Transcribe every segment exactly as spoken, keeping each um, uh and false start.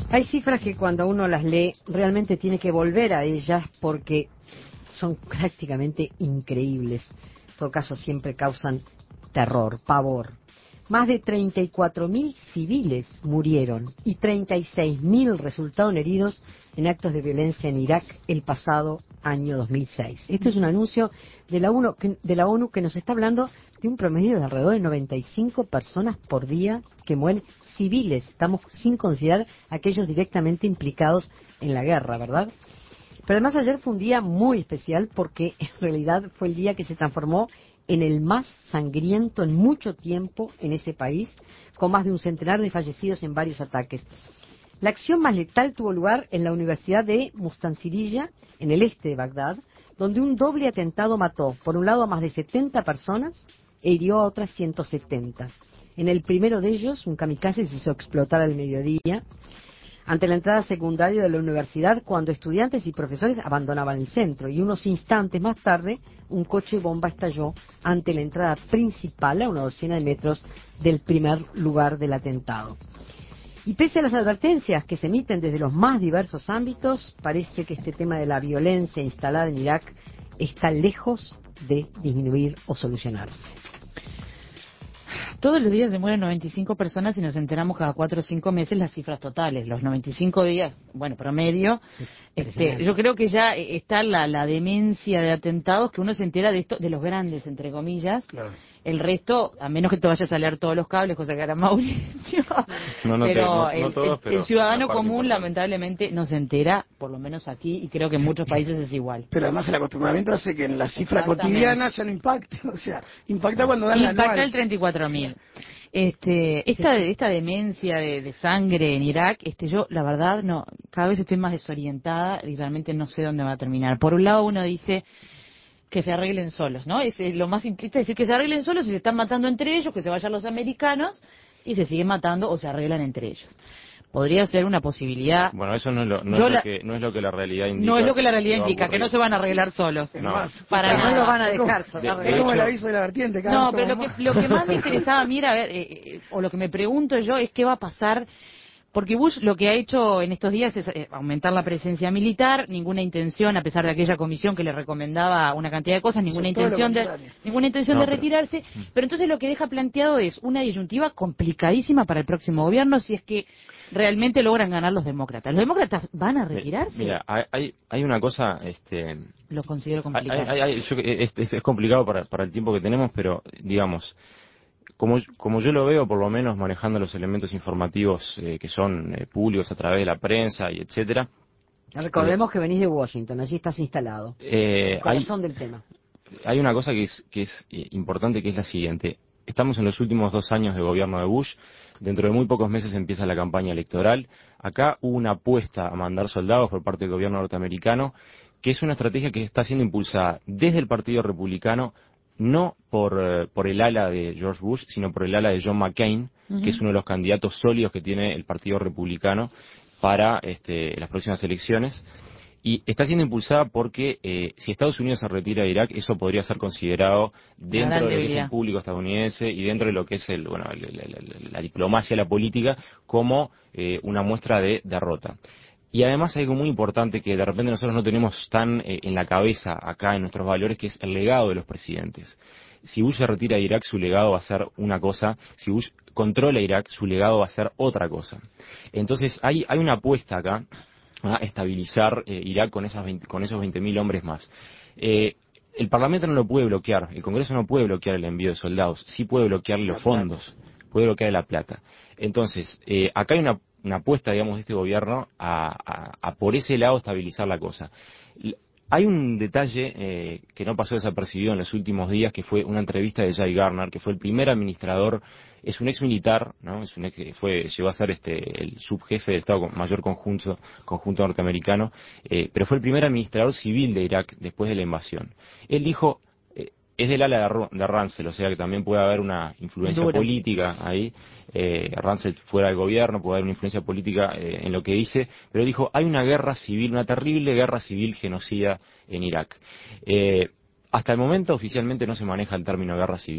Hay cifras que cuando uno las lee realmente tiene que volver a ellas porque son prácticamente increíbles. En todo caso siempre causan terror, pavor. Más de treinta y cuatro mil civiles murieron y treinta y seis mil resultaron heridos en actos de violencia en Irak el pasado año dos mil seis. Este es un anuncio de la ONU que, de la ONU que nos está hablando de un promedio de alrededor de noventa y cinco personas por día que mueren civiles. Estamos sin considerar aquellos directamente implicados en la guerra, ¿verdad? Pero además ayer fue un día muy especial porque en realidad fue el día que se transformó en el más sangriento en mucho tiempo en ese país, con más de un centenar de fallecidos en varios ataques. La acción más letal tuvo lugar en la Universidad de Mustansiriyah, en el este de Bagdad, donde un doble atentado mató, por un lado, a más de setenta personas e hirió a otras ciento setenta. En el primero de ellos, un kamikaze se hizo explotar al mediodía, ante la entrada secundaria de la universidad, cuando estudiantes y profesores abandonaban el centro, y unos instantes más tarde un coche bomba estalló ante la entrada principal a una docena de metros del primer lugar del atentado. Y pese a las advertencias que se emiten desde los más diversos ámbitos, parece que este tema de la violencia instalada en Irak está lejos de disminuir o solucionarse. Todos los días se mueren noventa y cinco personas y nos enteramos cada cuatro o cinco meses las cifras totales. Los noventa y cinco días, bueno, promedio. Sí, este, yo creo que ya está la, la demencia de atentados que uno se entera de esto, de los grandes, entre comillas. Claro. El resto, a menos que te vayas a leer todos los cables, cosa que hará Mauricio. No, no pero, te, no, el, no todos, pero el ciudadano común, importante. Lamentablemente, no se entera, por lo menos aquí, y creo que en muchos países es igual. Pero además el acostumbramiento hace que en la cifra cotidiana ya no impacte. O sea, impacta cuando dan la anual. Impacta el treinta y cuatro mil. Este, esta, esta demencia de, de sangre en Irak, este, yo, la verdad, no, cada vez estoy más desorientada y realmente no sé dónde va a terminar. Por un lado, uno dice que se arreglen solos, ¿no? Es, es lo más simplista decir que se arreglen solos y se están matando entre ellos, que se vayan los americanos y se siguen matando o se arreglan entre ellos. Podría ser una posibilidad. Bueno, eso no es lo, no es lo la, que no es lo que la realidad indica. No es lo que la realidad indica, que no se van a arreglar solos. No, para no nada. lo van a dejar. De, de, de es como el aviso de la vertiente. No, pero lo que, lo que más me interesaba a mí era ver, eh, eh, o lo que me pregunto yo es qué va a pasar. Porque Bush lo que ha hecho en estos días es aumentar la presencia militar, ninguna intención, a pesar de aquella comisión que le recomendaba una cantidad de cosas, ninguna intención de ninguna intención no, de pero... retirarse. Pero entonces lo que deja planteado es una disyuntiva complicadísima para el próximo gobierno si es que realmente logran ganar los demócratas. ¿Los demócratas van a retirarse? Mira, hay, hay una cosa... este Lo considero complicado. Hay, hay, yo, es, es, es complicado para, para el tiempo que tenemos, pero digamos... Como, como yo lo veo, por lo menos manejando los elementos informativos eh, que son eh, públicos a través de la prensa y etcétera. Recordemos eh, que venís de Washington, allí estás instalado. Eh, el corazón hay, del tema. Hay una cosa que es, que es eh, importante, que es la siguiente. Estamos en los últimos dos años de gobierno de Bush. Dentro de muy pocos meses empieza la campaña electoral. Acá hubo una apuesta a mandar soldados por parte del gobierno norteamericano, que es una estrategia que está siendo impulsada desde el Partido Republicano, no por, eh, por el ala de George Bush, sino por el ala de John McCain, uh-huh. que es uno de los candidatos sólidos que tiene el Partido Republicano para este, las próximas elecciones. Y está siendo impulsada porque eh, si Estados Unidos se retira de Irak, eso podría ser considerado dentro de lo que es el público estadounidense y dentro de lo que es el, bueno, la, la, la, la diplomacia, la política, como eh, una muestra de derrota. Y además hay algo muy importante que de repente nosotros no tenemos tan eh, en la cabeza acá en nuestros valores, que es el legado de los presidentes. Si Bush se retira de Irak, su legado va a ser una cosa. Si Bush controla Irak, su legado va a ser otra cosa. Entonces hay, hay una apuesta acá a estabilizar eh, Irak con, esas veinte, con esos veinte mil hombres más. Eh, el Parlamento no lo puede bloquear, el Congreso no puede bloquear el envío de soldados, sí puede bloquear los fondos, puede bloquear la plata. Entonces, eh, acá hay una una apuesta, digamos, de este gobierno a, a, a por ese lado estabilizar la cosa. Hay un detalle eh, que no pasó desapercibido en los últimos días, que fue una entrevista de Jay Garner, que fue el primer administrador, es un ex militar, ¿no? Es un ex, fue, llegó a ser este el subjefe del Estado Mayor Conjunto, conjunto norteamericano, eh, pero fue el primer administrador civil de Irak después de la invasión. Él dijo, es del ala de, de Rumsfeld, o sea que también puede haber una influencia Dura. política ahí. Eh, Rumsfeld fuera del gobierno, puede haber una influencia política eh, en lo que dice, pero dijo, hay una guerra civil, una terrible guerra civil genocida en Irak. Eh, hasta el momento oficialmente no se maneja el término guerra civil,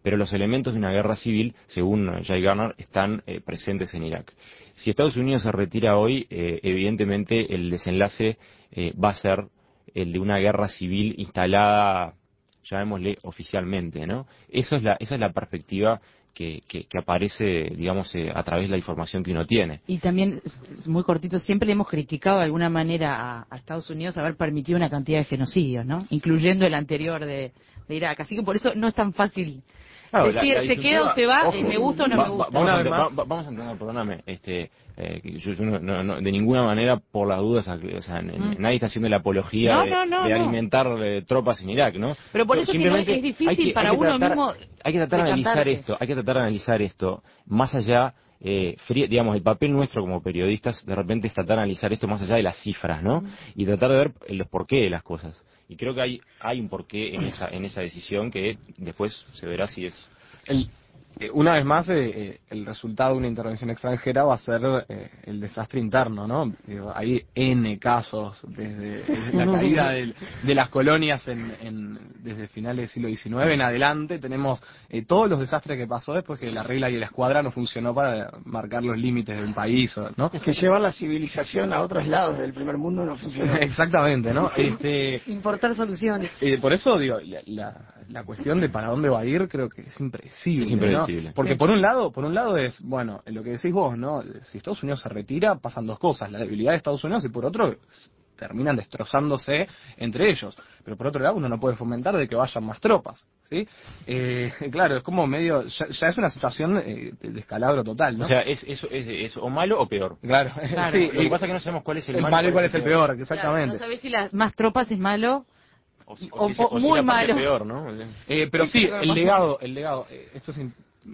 pero los elementos de una guerra civil, según Jay Garner, están eh, presentes en Irak. Si Estados Unidos se retira hoy, eh, evidentemente el desenlace eh, va a ser el de una guerra civil instalada, llamémosle oficialmente, ¿no? Eso es la, esa es la perspectiva que, que, que aparece, digamos, eh, a través de la información que uno tiene. Y también, es muy cortito, siempre le hemos criticado de alguna manera a, a Estados Unidos haber permitido una cantidad de genocidios, ¿no? Incluyendo el anterior de, de Irak. Así que por eso no es tan fácil Claro, decir, la, la se queda o se va, ojo, eh, me gusta o no va, me gusta. Va, vamos, a, va, va, vamos a entender, perdóname, este, eh, yo, yo no, no, no, de ninguna manera, por las dudas, o sea, mm. nadie está haciendo la apología no, de, no, no, de no. alimentar eh, tropas en Irak, ¿no? Pero por eso que no, es difícil que, para que uno tratar, mismo hay que tratar de analizar esto, hay que tratar de analizar esto, más allá, eh, fría, digamos, el papel nuestro como periodistas, de repente es tratar de analizar esto más allá de las cifras, ¿no? Mm. Y tratar de ver los porqué de las cosas. Y creo que hay, hay un porqué en esa, en esa decisión que después se verá si es... El, eh, una vez más, eh, eh, el resultado de una intervención extranjera va a ser eh, el desastre interno, ¿no? Digo, hay N casos desde, desde la caída del, de las colonias en, en, desde finales del siglo diecinueve en adelante. Tenemos eh, todos los desastres que pasó después que la regla y la escuadra no funcionó para marcar los límites de un país, ¿no? Que llevar la civilización a otros lados del primer mundo no funcionó. Exactamente, ¿no? Este, Importar soluciones. Eh, por eso, digo, la, la, la cuestión de para dónde va a ir creo que es impredecible. Es impredecible. ¿no? Porque sí. por un lado, por un lado es, bueno, lo que decís vos, ¿no? Si Estados Unidos se retira, pasan dos cosas, la debilidad de Estados Unidos y por otro, terminan destrozándose entre ellos. Pero por otro lado, uno no puede fomentar de que vayan más tropas, ¿sí? Eh, claro, es como medio, ya, ya es una situación eh, de descalabro total, ¿no? O sea, es, es, es, es o malo o peor. Claro, claro. sí. Lo que pasa es que no sabemos cuál es el, el malo y cuál es el peor, peor. exactamente. Claro, no sabés si las más tropas es malo o, si, o, o, si, o, o muy si malo. Peor, ¿no? Eh, pero sí, el legado, el legado, eh, esto es,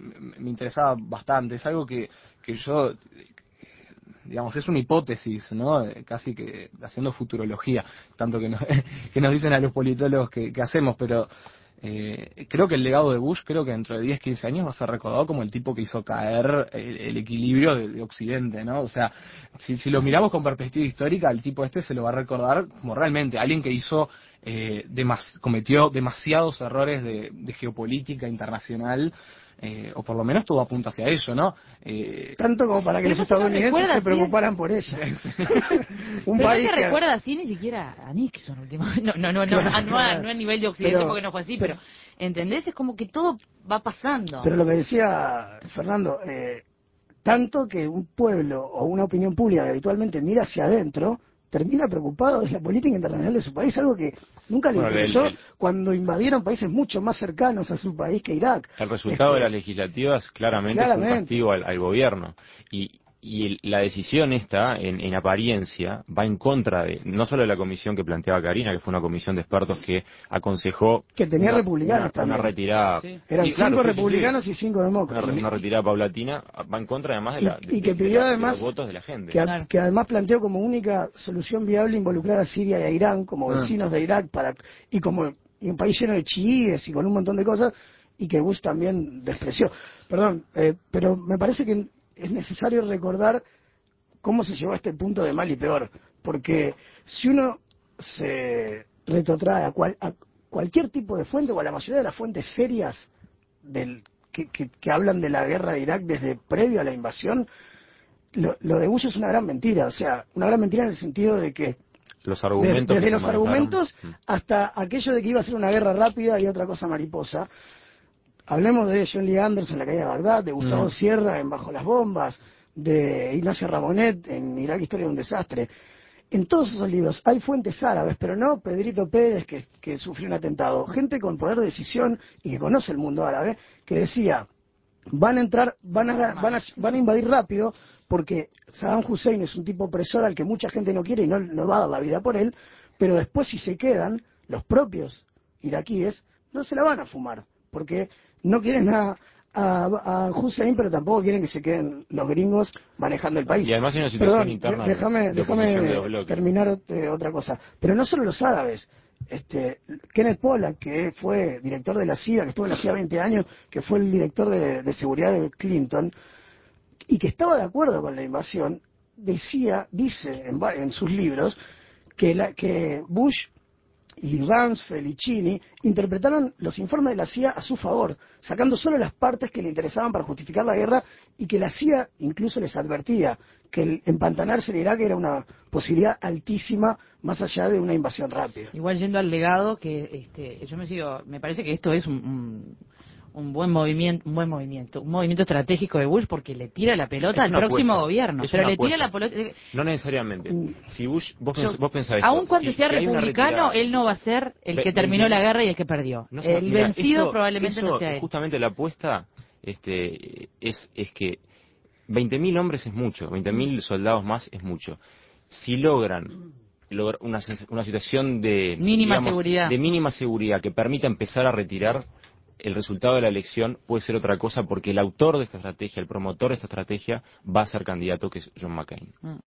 me interesaba bastante, es algo que, que yo, digamos, es una hipótesis, ¿no? Casi que haciendo futurología, tanto que, no, que nos dicen a los politólogos que, que hacemos, pero eh, creo que el legado de Bush, creo que dentro de diez, quince años va a ser recordado como el tipo que hizo caer el, el equilibrio de, de Occidente, ¿no? O sea, si, si lo miramos con perspectiva histórica, el tipo este se lo va a recordar como realmente alguien que hizo, eh, demas, cometió demasiados errores de, de geopolítica internacional. Eh, o por lo menos todo apunta hacia ello, ¿no? Eh, Tanto como para que los estadounidenses se preocuparan por ella. Un pero país no se que recuerda así ni siquiera a Nixon últimamente. No, no, no, no, no, no, a, no a nivel de Occidente pero, porque no fue así, pero ¿entendés? Es como que todo va pasando. Pero lo que decía Fernando, eh, tanto que un pueblo o una opinión pública que habitualmente mira hacia adentro termina preocupado de la política internacional de su país, algo que nunca le bueno, interesó el, el, cuando invadieron países mucho más cercanos a su país que Irak. El resultado este, de las legislativas claramente, claramente. fue un castigo al, al gobierno. Y, y el, la decisión esta, en, en apariencia, va en contra de, no solo de la comisión que planteaba Karina, que fue una comisión de expertos que aconsejó... Que tenía una, republicanos una, también. Una retirada... Sí. Eran y, cinco claro, republicanos sí, sí. y cinco demócratas. Una, una retirada paulatina, va en contra además de, y, la, de, y que de, pidió de, la, además de los votos de la gente. Que, claro. que además planteó como única solución viable involucrar a Siria y a Irán como vecinos ah. de Irak para y como y un país lleno de chiíes y con un montón de cosas, y que Bush también despreció. Perdón, eh, pero me parece que es necesario recordar cómo se llegó a este punto de mal y peor, porque si uno se retrotrae a, cual, a cualquier tipo de fuente o a la mayoría de las fuentes serias del, que, que, que hablan de la guerra de Irak desde previo a la invasión, lo, lo de Bush es una gran mentira, o sea, una gran mentira en el sentido de que los argumentos desde, desde los manejaron. argumentos hasta aquello de que iba a ser una guerra rápida y otra cosa mariposa. Hablemos de John Lee Anderson en la caída de Bagdad, de Gustavo mm. Sierra en Bajo las Bombas, de Ignacio Ramonet en Irak, Historia de un Desastre. En todos esos libros hay fuentes árabes, pero no Pedrito Pérez, que, que sufrió un atentado. Gente con poder de decisión y que conoce el mundo árabe, que decía, van a entrar, van a, van a, van a invadir rápido, porque Saddam Hussein es un tipo opresor al que mucha gente no quiere y no, no va a dar la vida por él, pero después si se quedan, los propios iraquíes no se la van a fumar, porque no quieren a... A, a Hussein, pero tampoco quieren que se queden los gringos manejando el país. Y además hay una situación Perdón, interna. Déjame, de déjame de terminar eh, otra cosa. Pero no solo los árabes. Este, Kenneth Pollack, que fue director de la C I D A, que estuvo en la C I D A veinte años, que fue el director de, de seguridad de Clinton, y que estaba de acuerdo con la invasión, decía, dice en, en sus libros, que, la, que Bush y Rumsfeld y Cheney interpretaron los informes de la C I A a su favor, sacando solo las partes que le interesaban para justificar la guerra y que la C I A incluso les advertía que el empantanarse en Irak era una posibilidad altísima más allá de una invasión rápida. Igual yendo al legado, que este, yo me sigo, me parece que esto es un, un, un buen movimiento, un buen movimiento, un movimiento estratégico de Bush porque le tira la pelota al próximo apuesta. gobierno, Es pero le apuesta. tira la pelota. No necesariamente. Si Bush, vos, Yo, pens, vos pensás esto, aun cuando si, sea si republicano, él no va a ser el Ve, que terminó veinte, la guerra y el que perdió. No sé, el mira, vencido eso, probablemente eso, no sea él. Justamente la apuesta este, es, es que veinte mil hombres es mucho, veinte mil soldados más es mucho. Si logran lograr una, una situación de mínima digamos, seguridad, de mínima seguridad que permita empezar a retirar, el resultado de la elección puede ser otra cosa porque el autor de esta estrategia, el promotor de esta estrategia, va a ser candidato, que es John McCain. Mm.